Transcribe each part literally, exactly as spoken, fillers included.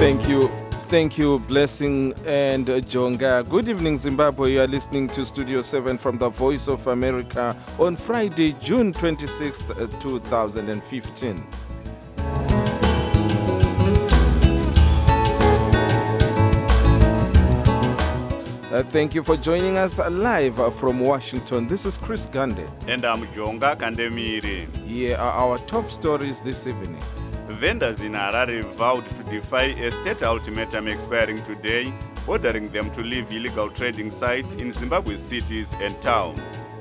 Thank you. Thank you, Blessing and Jonga. Good evening, Zimbabwe. You are listening to Studio seven from the Voice of America on Friday, June twenty-sixth, two thousand fifteen. Uh, thank you for joining us live from Washington. This is Chris Gande. And I'm Jonga Kandemiri. Here are our top stories this evening. Vendors in Harare vowed to defy a state ultimatum expiring today, ordering them to leave illegal trading sites in Zimbabwe's cities and towns.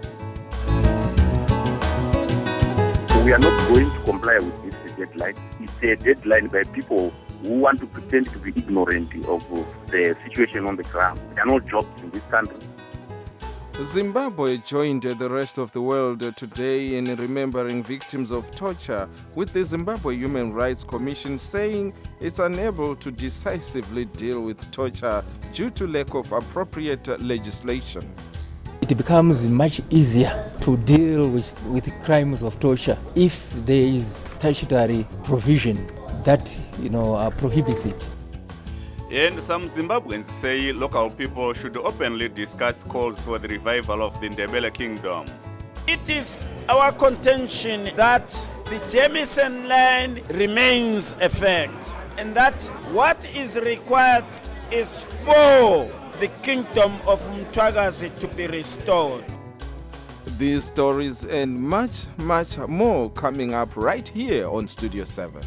We are not going to comply with this deadline. It's a deadline by people who want to pretend to be ignorant of the situation on the ground. There are no jobs in this country. Zimbabwe joined the rest of the world today in remembering victims of torture, with the Zimbabwe Human Rights Commission saying it's unable to decisively deal with torture due to lack of appropriate legislation. It becomes much easier to deal with, with crimes of torture if there is statutory provision that, you know, uh, prohibits it. And some Zimbabweans say local people should openly discuss calls for the revival of the Ndebele Kingdom. It is our contention that the Jameson line remains a fact, and that what is required is for the kingdom of Mtwagazi to be restored. These stories and much, much more coming up right here on Studio seven.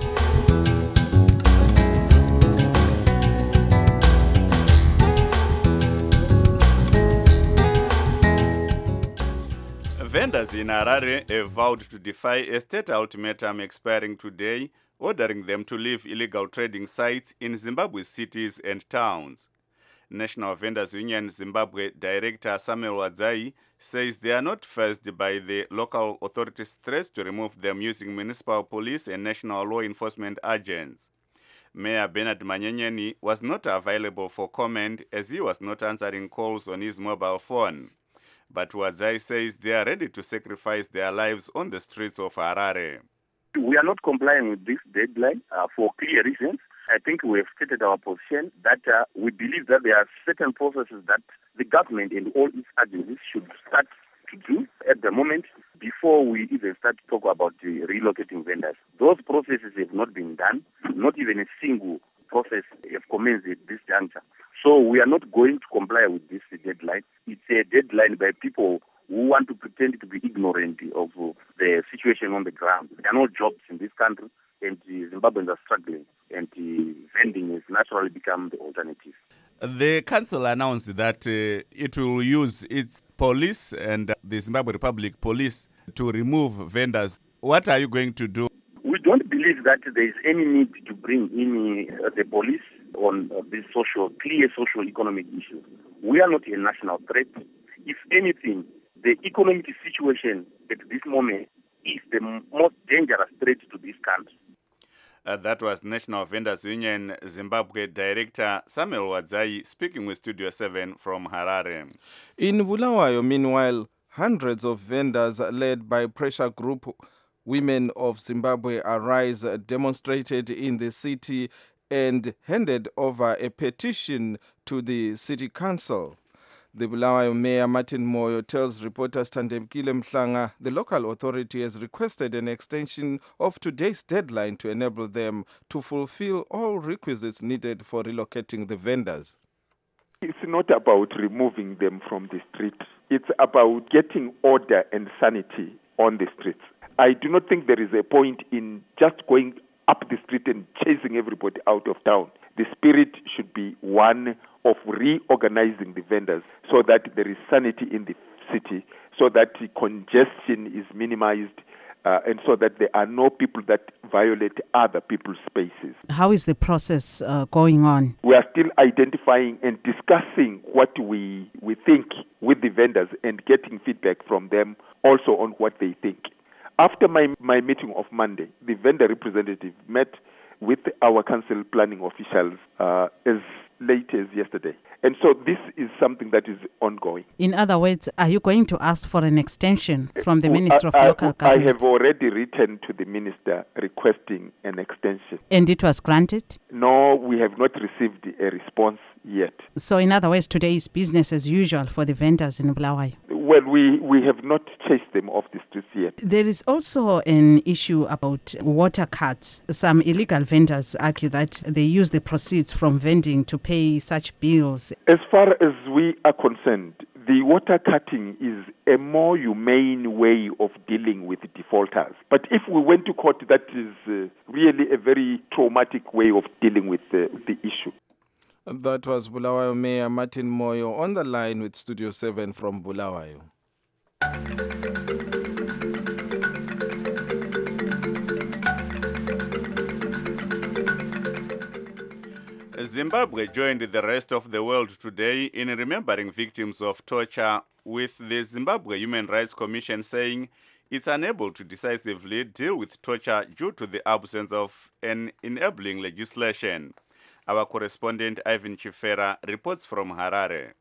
Vendors in Harare have vowed to defy a state ultimatum expiring today, ordering them to leave illegal trading sites in Zimbabwe's cities and towns. National Vendors Union Zimbabwe Director Samuel Wadzai says they are not fazed by the local authorities' threats to remove them using municipal police and national law enforcement agents. Mayor Bernard Manyenyeni was not available for comment as he was not answering calls on his mobile phone. But Wadzai says they are ready to sacrifice their lives on the streets of Harare. We are not complying with this deadline uh, for clear reasons. I think we have stated our position that uh, we believe that there are certain processes that the government and all its agencies should start to do at the moment before we even start to talk about the relocating vendors. Those processes have not been done. Not even a single process have commenced at this juncture. So we are not going to comply with this deadline. It's a deadline by people who want to pretend to be ignorant of the situation on the ground. There are no jobs in this country, and the Zimbabweans are struggling, and the vending has naturally become the alternative. The council announced that uh, it will use its police and the Zimbabwe Republic Police to remove vendors. What are you going to do? We don't believe that there is any need to bring in uh, the police on uh, these social, clear social economic issues. We are not a national threat. If anything, the economic situation at this moment is the m- most dangerous threat to this country. Uh, that was National Vendors Union Zimbabwe Director Samuel Wadzai speaking with Studio seven from Harare. In Bulawayo, meanwhile, hundreds of vendors led by pressure group Women of Zimbabwe Arise demonstrated in the city and handed over a petition to the city council. The Bulawayo Mayor Martin Moyo tells reporters Tandemkile Mhlanga the local authority has requested an extension of today's deadline to enable them to fulfill all requisites needed for relocating the vendors. It's not about removing them from the street. It's about getting order and sanity on the streets. I do not think there is a point in just going up the street and chasing everybody out of town. The spirit should be one of reorganizing the vendors so that there is sanity in the city, so that the congestion is minimized, uh, and so that there are no people that violate other people's spaces. How is the process uh, going on? We are still identifying and discussing what we, we think with the vendors and getting feedback from them also on what they think. After my, my meeting of Monday, the vendor representative met with our council planning officials uh, as late as yesterday. And so this is something that is ongoing. In other words, are you going to ask for an extension from the Minister of I, Local I, Government? I have already written to the Minister requesting an extension. And it was granted? No, we have not received a response yet. So in other words, today is business as usual for the vendors in Bulawayo? Well, we, we have not chased them off the streets yet. There is also an issue about water cards. Some illegal vendors argue that they use the proceeds from vending to pay such bills. As far as we are concerned, the water cutting is a more humane way of dealing with defaulters. But if we went to court, that is uh, really a very traumatic way of dealing with uh, the issue. That was Bulawayo Mayor Martin Moyo on the line with Studio seven from Bulawayo. Zimbabwe joined the rest of the world today in remembering victims of torture, with the Zimbabwe Human Rights Commission saying it's unable to decisively deal with torture due to the absence of an enabling legislation. Our correspondent Ivan Chifera reports from Harare.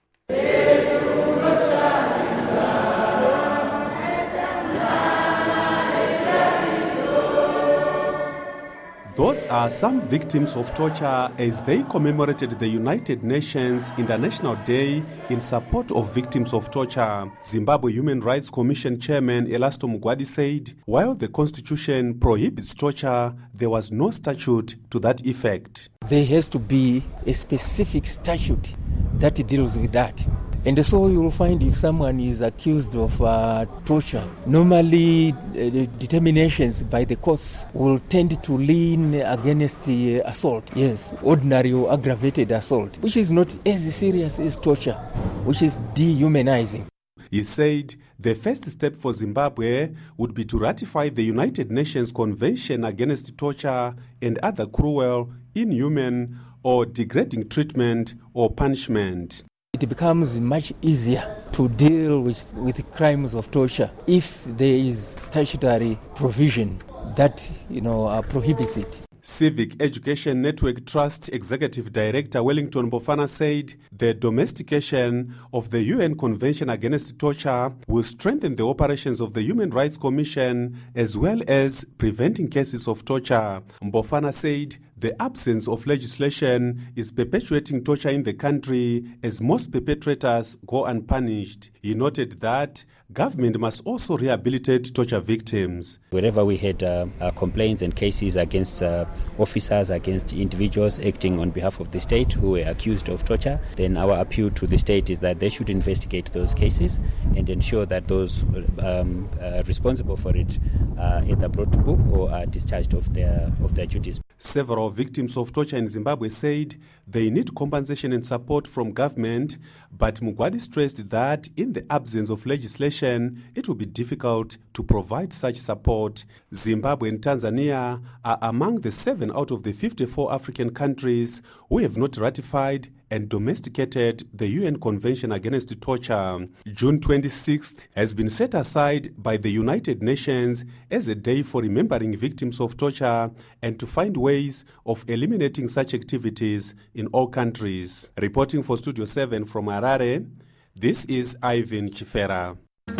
Those are some victims of torture as they commemorated the United Nations International Day in support of victims of torture. Zimbabwe Human Rights Commission Chairman Elasto Mugwadi said, while the constitution prohibits torture, there was no statute to that effect. There has to be a specific statute that deals with that. And so you will find if someone is accused of uh, torture, normally uh, the determinations by the courts will tend to lean against the uh, assault. Yes, ordinary or aggravated assault, which is not as serious as torture, which is dehumanizing. He said the first step for Zimbabwe would be to ratify the United Nations Convention Against Torture and Other Cruel, Inhuman, or Degrading Treatment or Punishment. It becomes much easier to deal with, with crimes of torture if there is statutory provision that, you know, uh, prohibits it. Civic Education Network Trust Executive Director Wellington Bofana said the domestication of the U N Convention Against Torture will strengthen the operations of the Human Rights Commission as well as preventing cases of torture. Bofana said the absence of legislation is perpetuating torture in the country as most perpetrators go unpunished. He noted that government must also rehabilitate torture victims. Wherever we had uh, uh, complaints and cases against uh, officers, against individuals acting on behalf of the state who were accused of torture, then our appeal to the state is that they should investigate those cases and ensure that those um, uh, responsible for it are either brought to book or are discharged of their, of their duties. Several victims of torture in Zimbabwe said they need compensation and support from government, but Mugwadi stressed that in the absence of legislation, it will be difficult to provide such support. Zimbabwe and Tanzania are among the seven out of the fifty-four African countries who have not ratified and domesticated the U N Convention Against Torture. June twenty-sixth has been set aside by the United Nations as a day for remembering victims of torture and to find ways of eliminating such activities in all countries. Reporting for Studio seven from Harare, this is Ivan Chifera.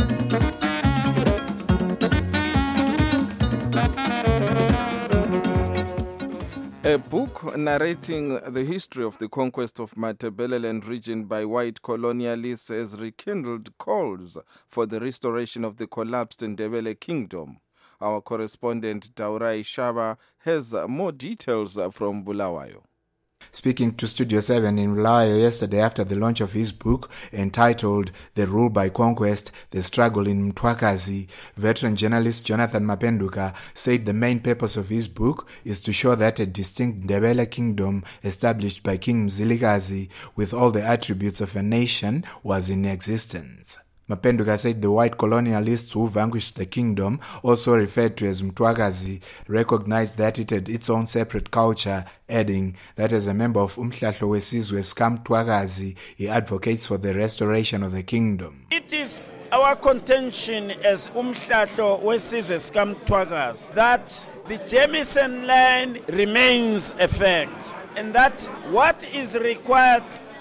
A book narrating the history of the conquest of Matabeleland region by white colonialists has rekindled calls for the restoration of the collapsed Ndebele kingdom. Our correspondent Daurai Shaba has more details from Bulawayo. Speaking to Studio seven in Bulawayo yesterday after the launch of his book entitled The Rule by Conquest, The Struggle in Mtwakazi, veteran journalist Jonathan Mapenduka said the main purpose of his book is to show that a distinct Ndebele kingdom established by King Mzilikazi with all the attributes of a nation was in existence. Mapenduka said the white colonialists who vanquished the kingdom, also referred to as Mtwakazi, recognized that it had its own separate culture, adding that as a member of Umhlahlo Wesizwe Mtwakazi, he advocates for the restoration of the kingdom. It is our contention as Umhlahlo Wesizwe Mtwakazi that the Jemison land remains a fact, and that what is required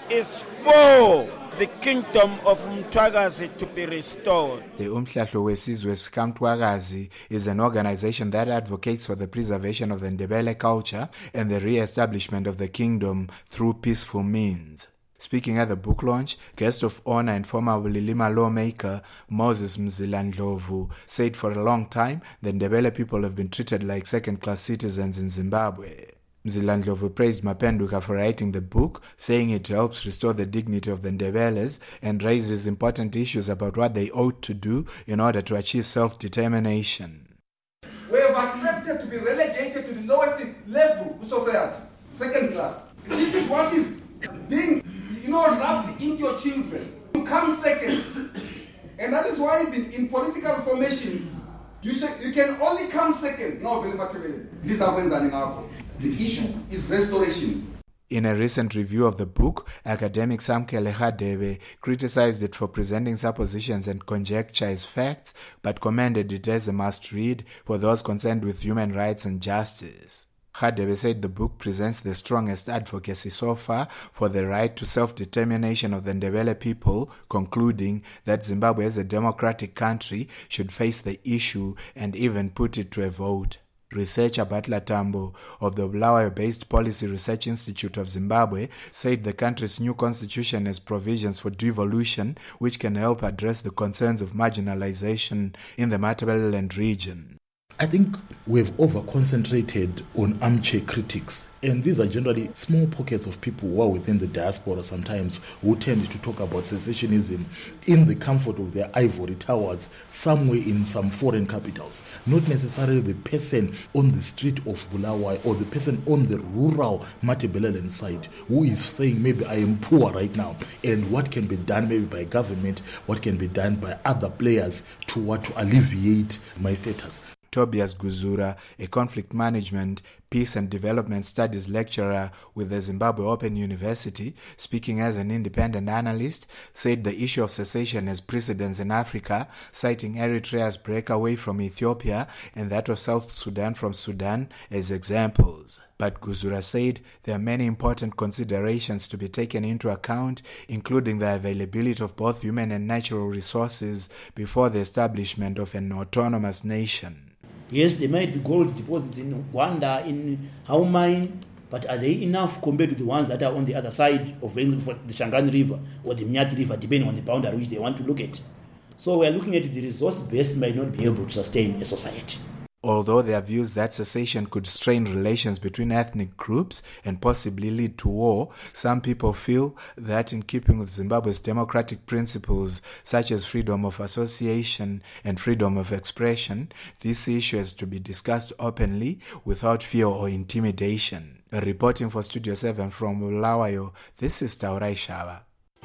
is for the kingdom of Mtwagazi to be restored. The Umhlahlo Wesizwe Sikamtwagazi is an organization that advocates for the preservation of the Ndebele culture and the re-establishment of the kingdom through peaceful means. Speaking at the book launch, guest of honor and former Bulilima lawmaker Moses Mzila Ndlovu said for a long time the Ndebele people have been treated like second-class citizens in Zimbabwe. Mzila Ndlovu praised Mapenduka for writing the book, saying it helps restore the dignity of the Ndebeles and raises important issues about what they ought to do in order to achieve self-determination. We have accepted to be relegated to the lowest level of society, second class. This is what is being, you know, rubbed into your children. You come second. And that is why even in political formations, you, should, you can only come second. No, very much. These are when the issue is restoration. In a recent review of the book, academic Samkele Hadebe criticized it for presenting suppositions and conjecture as facts, but commended it as a must-read for those concerned with human rights and justice. Hadebe said the book presents the strongest advocacy so far for the right to self-determination of the Ndebele people, concluding that Zimbabwe as a democratic country should face the issue and even put it to a vote. Researcher Batla Tambo of the Bulawayo-based Policy Research Institute of Zimbabwe said the country's new constitution has provisions for devolution which can help address the concerns of marginalization in the Matabeleland region. I think we've over-concentrated on armchair critics, and these are generally small pockets of people who are within the diaspora sometimes who tend to talk about secessionism in the comfort of their ivory towers somewhere in some foreign capitals, not necessarily the person on the street of Bulawayo or the person on the rural Matabeleland side who is saying maybe I am poor right now and what can be done maybe by government, what can be done by other players to what to alleviate my status. Tobias Guzura, a conflict management, peace and development studies lecturer with the Zimbabwe Open University, speaking as an independent analyst, said the issue of secession has precedence in Africa, citing Eritrea's breakaway from Ethiopia and that of South Sudan from Sudan as examples. But Guzura said there are many important considerations to be taken into account, including the availability of both human and natural resources before the establishment of an autonomous nation. Yes, there might be gold deposits in Rwanda, in Hau Mine, but are they enough compared to the ones that are on the other side of the Shangani River or the Mnyati River, depending on the boundary which they want to look at? So we are looking at the resource base might not be able to sustain a society. Although there are views that secession could strain relations between ethnic groups and possibly lead to war, some people feel that in keeping with Zimbabwe's democratic principles such as freedom of association and freedom of expression, this issue is to be discussed openly without fear or intimidation. Reporting for Studio seven from Bulawayo, this is Taurai Shava.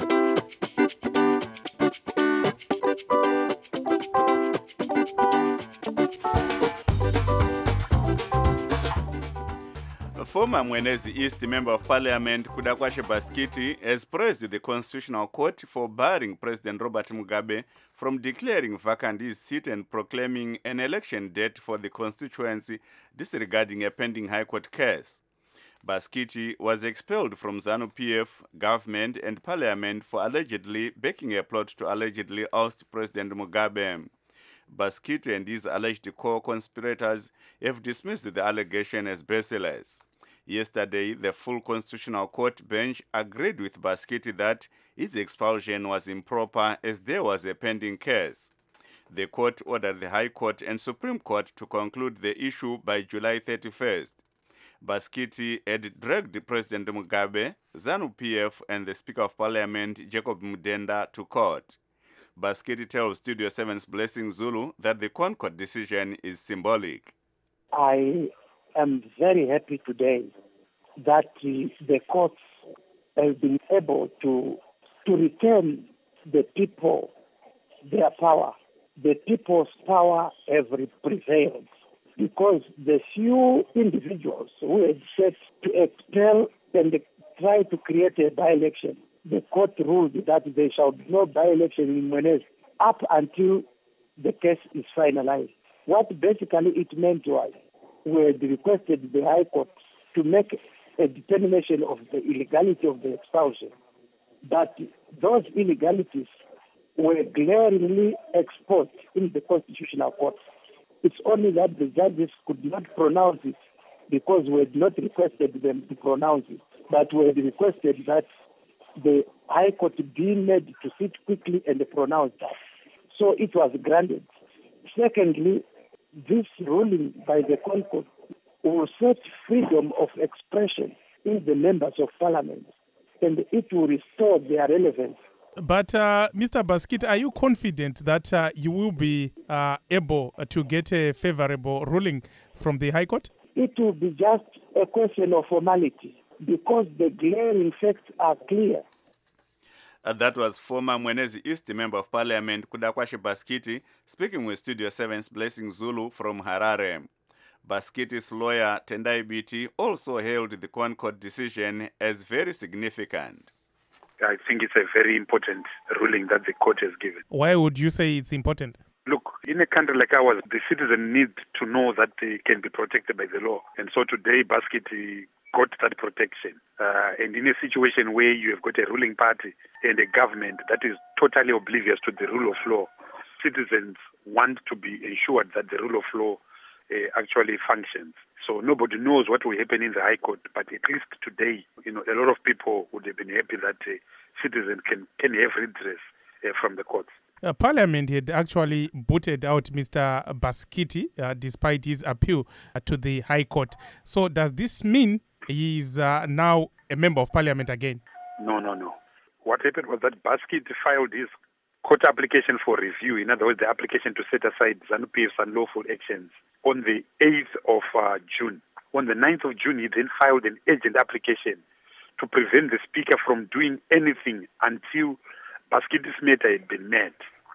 Former Mwenezi East Member of Parliament Kudakwashe Baskiti has praised the Constitutional Court for barring President Robert Mugabe from declaring vacant his seat and proclaiming an election date for the constituency, disregarding a pending High Court case. Baskiti was expelled from ZANU P F, government and parliament for allegedly backing a plot to allegedly oust President Mugabe. Baskiti and his alleged co-conspirators have dismissed the allegation as baseless. Yesterday, the full Constitutional Court bench agreed with Baskiti that his expulsion was improper as there was a pending case. The court ordered the High Court and Supreme Court to conclude the issue by July thirty-first. Baskiti had dragged President Mugabe, ZANU P F and the Speaker of Parliament, Jacob Mudenda, to court. Baskiti tells Studio seven's Blessing Zulu that the Concord decision is symbolic. I am very happy today that the, the courts have been able to, to return the people their power. The people's power have prevailed because the few individuals who had set to expel and try to create a by-election, the court ruled that there shall be no by-election in Mwenezi up until the case is finalized. What basically it meant was we had requested the High Court to make a determination of the illegality of the expulsion. But those illegalities were glaringly exposed in the Constitutional Court. It's only that the judges could not pronounce it because we had not requested them to pronounce it, but we had requested that the High Court be made to sit quickly and pronounce that. So it was granted. Secondly, this ruling by the Concord will set freedom of expression in the members of parliament, and it will restore their relevance. But uh, Mister Baskit, are you confident that uh, you will be uh, able to get a favorable ruling from the High Court? It will be just a question of formality because the glaring facts are clear. Uh, that was former Mwenezi East Member of Parliament Kudakwashe Baskiti speaking with Studio seven's Blessing Zulu from Harare. Baskiti's lawyer Tendai Biti also hailed the Concord decision as very significant. I think it's a very important ruling that the court has given. Why would you say it's important? Look, in a country like ours, the citizen need to know that they can be protected by the law. And so today, Basket got that protection. Uh, and in a situation where you have got a ruling party and a government that is totally oblivious to the rule of law, citizens want to be ensured that the rule of law uh, actually functions. So nobody knows what will happen in the High Court, but at least today, you know, a lot of people would have been happy that uh, citizens can, can have redress uh, from the courts. Uh, Parliament had actually booted out Mister Baskiti uh, despite his appeal uh, to the High Court. So does this mean he is uh, now a member of Parliament again? No, no, no. What happened was that Baskiti filed his court application for review, in other words, the application to set aside ZANU-P F's unlawful actions, on the eighth of uh, June. On the ninth of June, he then filed an urgent application to prevent the Speaker from doing anything until Baskiti's matter had been met.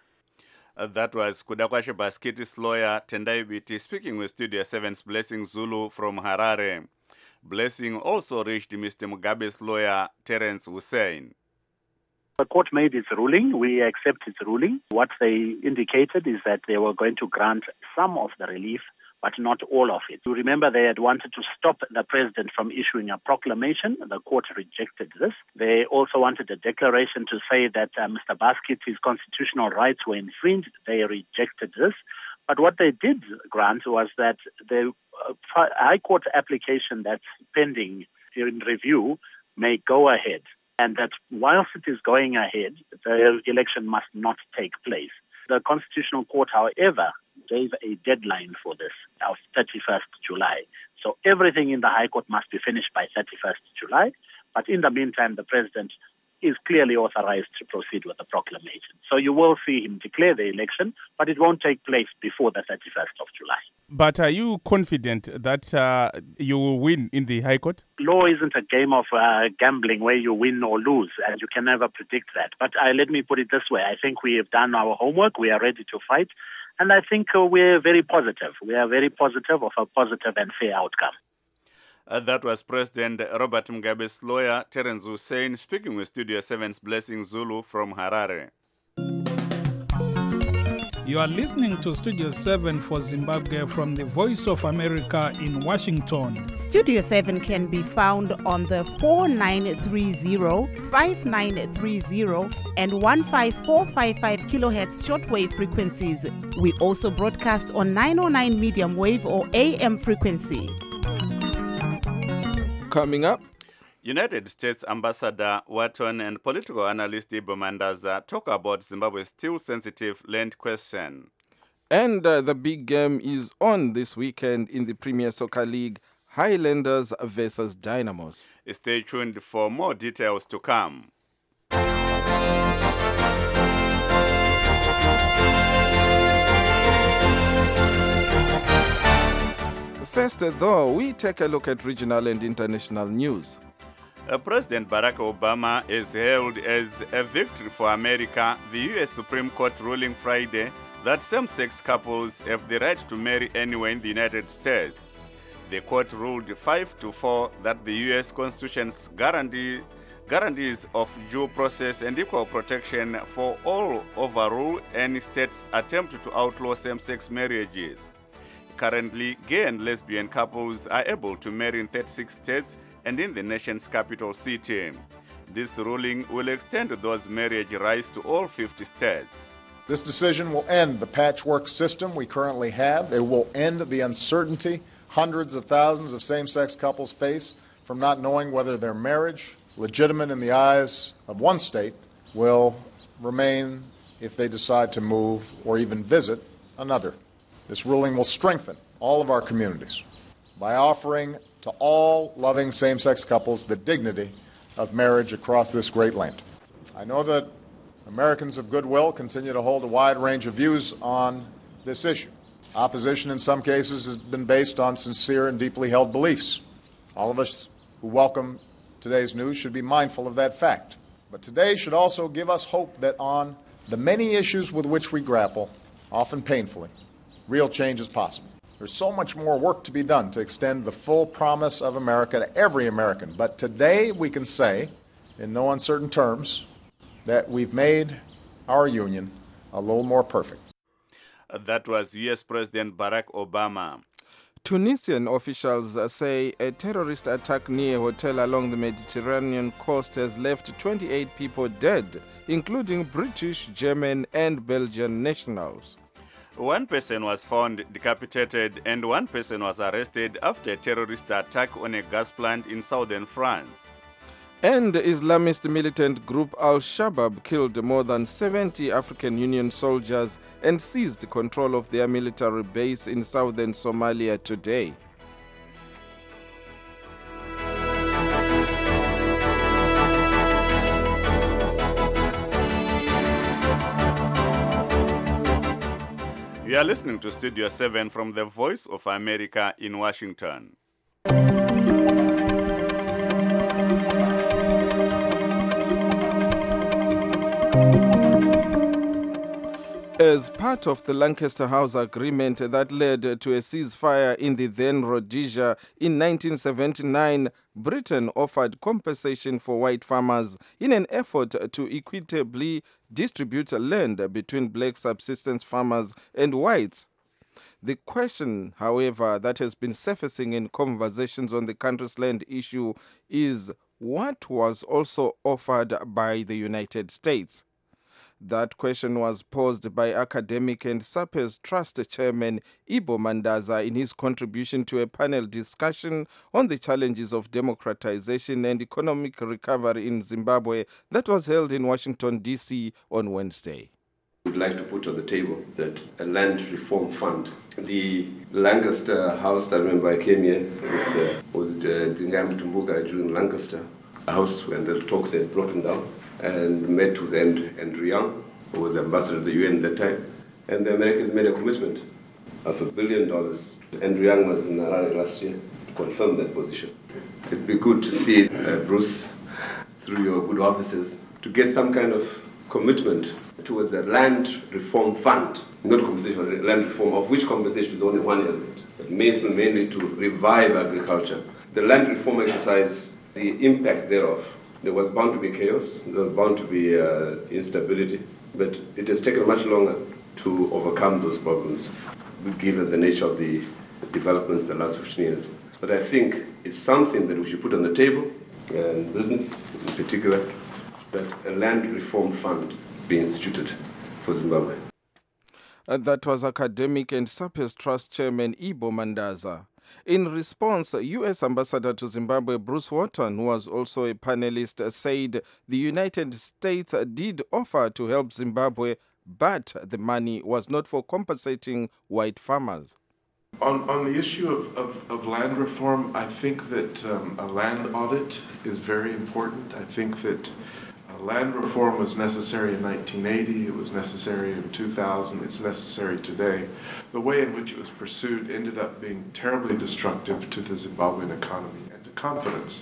Uh, that was Kudakwashe Baskiti's lawyer Tendai Biti speaking with Studio seven's Blessing Zulu from Harare. Blessing also reached Mister Mugabe's lawyer Terence Hussein. The court made its ruling. We accept its ruling. What they indicated is that they were going to grant some of the relief, but not all of it. You remember they had wanted to stop the president from issuing a proclamation. The court rejected this. They also wanted a declaration to say that uh, Mister Baskit's constitutional rights were infringed. They rejected this. But what they did grant was that the uh, High Court application that's pending in review may go ahead, and that whilst it is going ahead, the election must not take place. The Constitutional Court, however, gave a deadline for this of thirty-first July. So everything in the High Court must be finished by thirty-first July. But in the meantime, the President is clearly authorized to proceed with the proclamation. So you will see him declare the election, but it won't take place before the thirty-first of July. But are you confident that uh, you will win in the High Court? Law isn't a game of uh, gambling where you win or lose, and you can never predict that. But uh, let me put it this way. I think we have done our homework. We are ready to fight. And I think uh, we're very positive. We are very positive of a positive and fair outcome. Uh, that was President Robert Mugabe's lawyer, Terence Hussein, speaking with Studio seven's Blessing Zulu from Harare. You are listening to Studio seven for Zimbabwe from the Voice of America in Washington. Studio seven can be found on the four nine three zero, five nine three zero and one five four five five kilohertz shortwave frequencies. We also broadcast on nine oh nine medium wave or A M frequency. Coming up, United States Ambassador Wharton and political analyst Ibo Mandaza talk about Zimbabwe's still sensitive land question. And uh, the big game is on this weekend in the Premier Soccer League, Highlanders versus Dynamos. Stay tuned for more details to come. First, though, we take a look at regional and international news. Uh, President Barack Obama has hailed as a victory for America the U S Supreme Court ruling Friday that same-sex couples have the right to marry anywhere in the United States. The court ruled five to four that the U S Constitution's guarantee, guarantees of due process and equal protection for all overrule any state's attempt to outlaw same-sex marriages. Currently, gay and lesbian couples are able to marry in thirty-six states and in the nation's capital city. this ruling will extend those marriage rights to all fifty states. This decision will end the patchwork system we currently have. It will end the uncertainty hundreds of thousands of same-sex couples face from not knowing whether their marriage, legitimate in the eyes of one state, will remain if they decide to move or even visit another. This ruling will strengthen all of our communities by offering to all loving same-sex couples the dignity of marriage across this great land. I know that Americans of goodwill continue to hold a wide range of views on this issue. Opposition in some cases has been based on sincere and deeply held beliefs. All of us who welcome today's news should be mindful of that fact. But today should also give us hope that on the many issues with which we grapple, often painfully, real change is possible. There's so much more work to be done to extend the full promise of America to every American. But today we can say, in no uncertain terms, that we've made our union a little more perfect. That was U S President Barack Obama. Tunisian officials say a terrorist attack near a hotel along the Mediterranean coast has left twenty-eight people dead, including British, German, and Belgian nationals. One person was found decapitated and one person was arrested after a terrorist attack on a gas plant in southern France. And Islamist militant group Al-Shabaab killed more than seventy African Union soldiers and seized control of their military base in southern Somalia today. You are listening to Studio seven from the Voice of America in Washington. As part of the Lancaster House Agreement that led to a ceasefire in the then Rhodesia in nineteen seventy-nine, Britain offered compensation for white farmers in an effort to equitably distribute land between black subsistence farmers and whites. The question, however, that has been surfacing in conversations on the country's land issue is what was also offered by the United States. That question was posed by academic and SAPERS Trust Chairman Ibo Mandaza in his contribution to a panel discussion on the challenges of democratization and economic recovery in Zimbabwe that was held in Washington, D C on Wednesday. We'd like to put on the table that a land reform fund. The Lancaster House, I remember I came here with, uh, with uh, Dzingam Tumbuka during Lancaster, a house when the talks had broken down, and met with Andrew Young, who was ambassador to the U N at that time. And the Americans made a commitment of a billion dollars. Andrew Young was in Harare last year to confirm that position. It'd be good to see, uh, Bruce, through your good offices, to get some kind of commitment towards a land reform fund, not compensation, but land reform, of which compensation is only one element, but mainly to revive agriculture. The land reform exercise, the impact thereof, there was bound to be chaos, there was bound to be uh, instability, but it has taken much longer to overcome those problems, given the nature of the developments in the last fifteen years. But I think it's something that we should put on the table, and business in particular, that a land reform fund be instituted for Zimbabwe. Uh, that was academic and SAPERS Trust Chairman Ibo Mandaza. In response, U S Ambassador to Zimbabwe Bruce Wharton, who was also a panelist, said the United States did offer to help Zimbabwe, but the money was not for compensating white farmers. On, on the issue of, of, of land reform, I think that um, a land audit is very important. I think that uh, land reform was necessary in nineteen eighty, it was necessary in two thousand, it's necessary today. The way in which it was pursued ended up being terribly destructive to the Zimbabwean economy and to confidence.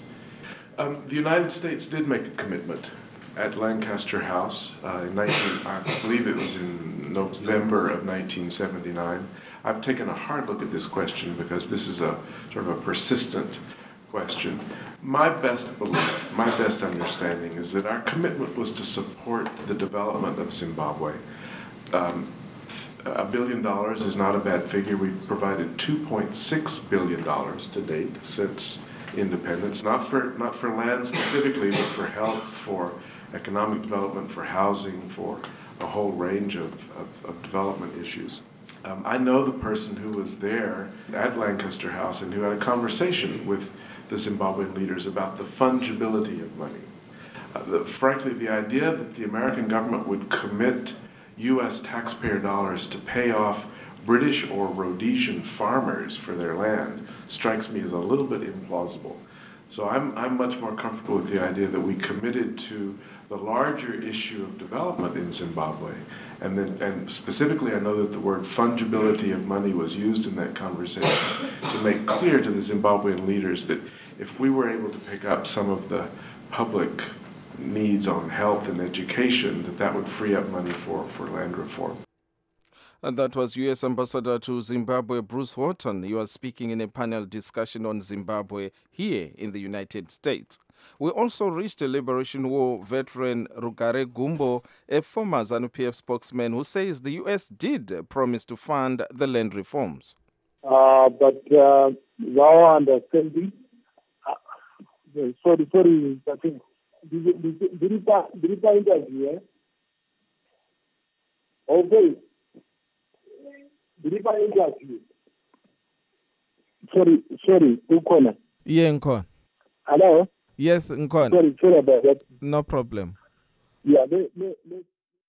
Um, the United States did make a commitment at Lancaster House uh, in nineteen, I believe it was in November of nineteen seventy-nine. I've taken a hard look at this question because this is a sort of a persistent question. My best belief, my best understanding is that our commitment was to support the development of Zimbabwe. Um, a billion dollars is not a bad figure. We've provided two point six billion dollars to date since independence, not for, not for land specifically, but for health, for economic development, for housing, for a whole range of, of, of development issues. Um, I know the person who was there at Lancaster House and who had a conversation with the Zimbabwean leaders about the fungibility of money. Uh, the, frankly, the idea that the American government would commit U S taxpayer dollars to pay off British or Rhodesian farmers for their land strikes me as a little bit implausible. So I'm, I'm much more comfortable with the idea that we committed to the larger issue of development in Zimbabwe. And, then, and specifically, I know that the word fungibility of money was used in that conversation to make clear to the Zimbabwean leaders that if we were able to pick up some of the public needs on health and education, that that would free up money for, for land reform. And that was U S Ambassador to Zimbabwe, Bruce Horton. He was speaking in a panel discussion on Zimbabwe here in the United States. We also reached a Liberation War veteran, Rugare Gumbo, a former ZANU P F spokesman, who says the U S did promise to fund the land reforms. Uh, but uh, our understanding, uh, sorry, sorry, I think, did you find interview? Okay. Did you find interview? Sorry, sorry, Ukona. Yeah, Nkon. Hello? Yes, Nkon. Sorry, sorry about that. No problem. Yeah, let, let, let.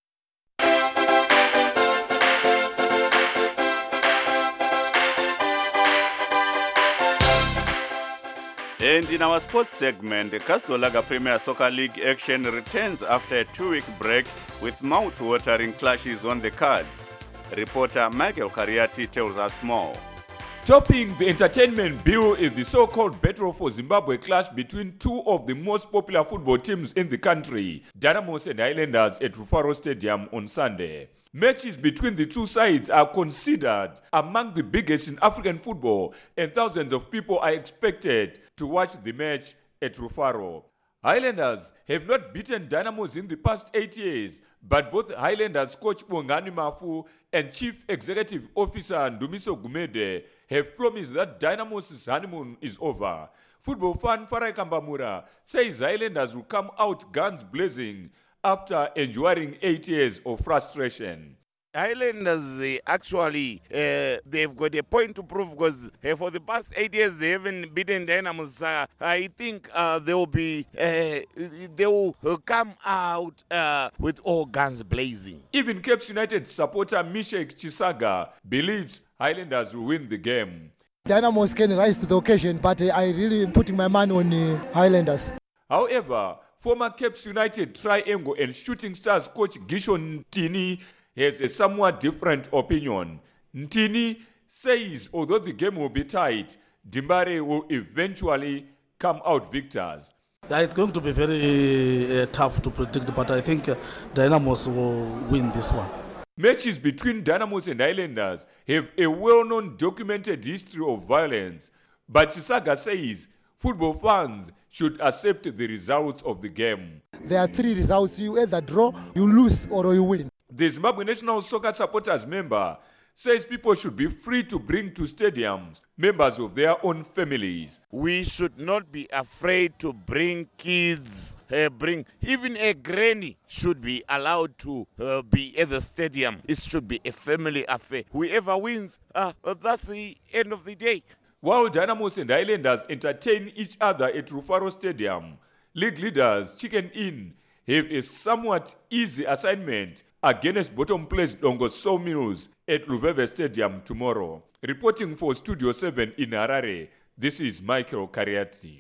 And in our sports segment, the Castolaga Premier Soccer League action returns after a two-week break with mouth-watering clashes on the cards. Reporter Michael Kariati tells us more. Topping the entertainment bill is the so-called Battle for Zimbabwe clash between two of the most popular football teams in the country, Dynamos and Highlanders at Rufaro Stadium on Sunday. Matches between the two sides are considered among the biggest in African football, and thousands of people are expected to watch the match at Rufaro. Highlanders have not beaten Dynamos in the past eight years, but both Highlanders coach Bongani Mafu and Chief Executive Officer Ndumiso Gumede have promised that Dynamos' honeymoon is over. Football fan Farai Kambamura says Highlanders will come out guns blazing after enduring eight years of frustration. Highlanders uh, actually uh, they've got a point to prove because uh, for the past eight years they haven't beaten Dynamos. Uh, I think uh, they will be uh, they will come out uh, with all guns blazing. Even Cape United supporter Mishek Chisaga believes Highlanders will win the game. Dynamos can rise to the occasion, but uh, I really am putting my money on uh, Highlanders. However, former Cape United Triangle and Shooting Stars coach Gishon Ntini has a somewhat different opinion. Ntini says although the game will be tight, Dimbare will eventually come out victors. Yeah, it's going to be very uh, tough to predict, but I think uh, Dynamos will win this one. Matches between Dynamos and Highlanders have a well-known documented history of violence, but Chisaga says football fans should accept the results of the game. There are three results. You either draw, you lose, or you win. The Zimbabwe National Soccer Supporters member says people should be free to bring to stadiums members of their own families. We should not be afraid to bring kids, uh, bring even a granny should be allowed to uh, be at the stadium. It should be a family affair. Whoever wins, uh, that's the end of the day. While Dynamos and Highlanders entertain each other at Rufaro Stadium, league leaders Chicken Inn have a somewhat easy assignment against bottom place Dongo Sawmills at Luveve Stadium tomorrow. Reporting for Studio seven in Harare, this is Michael Kariati.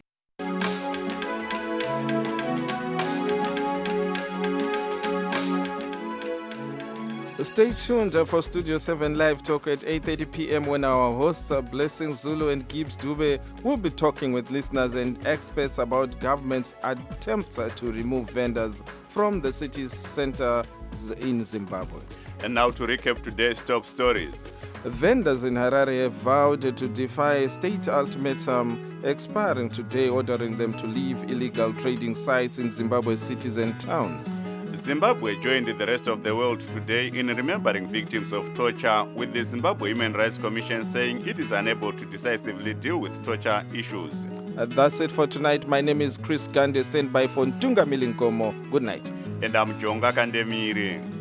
Stay tuned for Studio seven Live Talk at eight thirty p.m. when our hosts Blessing Zulu and Gibbs Dube will be talking with listeners and experts about government's attempts to remove vendors from the city's centers in Zimbabwe. And now to recap today's top stories. Vendors in Harare have vowed to defy a state ultimatum expiring today, ordering them to leave illegal trading sites in Zimbabwe's cities and towns. Zimbabwe joined the rest of the world today in remembering victims of torture, with the Zimbabwe Human Rights Commission saying it is unable to decisively deal with torture issues. Uh, that's it for tonight. My name is Chris Gande. Stand by for Ntunga Milinkomo. Good night. And I'm Jonga Kandemiri.